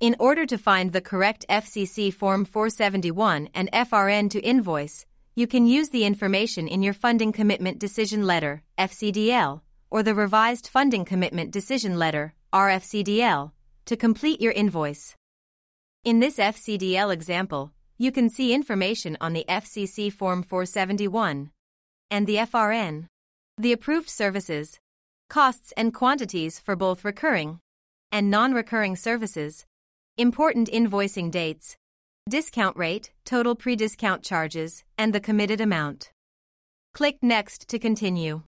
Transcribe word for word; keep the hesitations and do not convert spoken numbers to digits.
In order to find the correct F C C Form four seventy-one and F R N to invoice, you can use the information in your Funding Commitment Decision Letter, F C D L, or the Revised Funding Commitment Decision Letter, R F C D L, to complete your invoice. In this F C D L example, you can see information on the F C C Form four seventy-one and the F R N, the approved services, costs and quantities for both recurring and non-recurring services, important invoicing dates, discount rate, total pre-discount charges, and the committed amount. Click Next to continue.